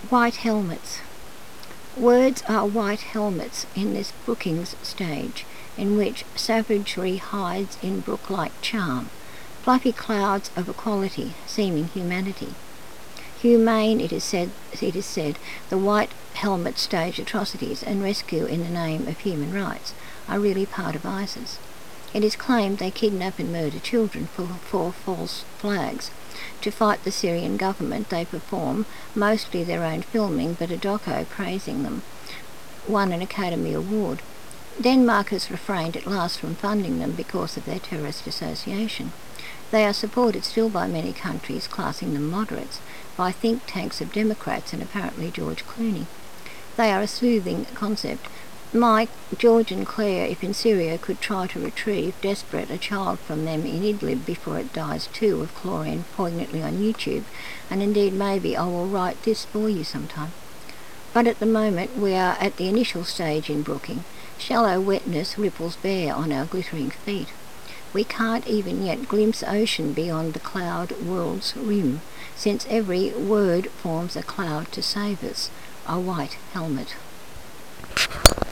White helmets. Words are white helmets in this Brookings stage, in which savagery hides in brook-like charm, fluffy clouds of equality, seeming humanity. Humane, it is said, the white helmet stage atrocities and rescue in the name of human rights are really part of ISIS. It is claimed they kidnap and murder children for false flags. To fight the Syrian government, they perform mostly their own filming, but a doco praising them won an Academy Award. Denmark has refrained at last from funding them because of their terrorist association. They are supported still by many countries, classing them moderates, by think tanks of Democrats and apparently George Clooney. They are a soothing concept. Mike, George and Claire, if in Syria, could try to retrieve, desperate, a child from them in Idlib before it dies too of chlorine poignantly on YouTube, and indeed maybe I will write this for you sometime. But at the moment we are at the initial stage in brooking. Shallow wetness ripples bare on our glittering feet. We can't even yet glimpse ocean beyond the cloud world's rim, since every word forms a cloud to save us, a white helmet.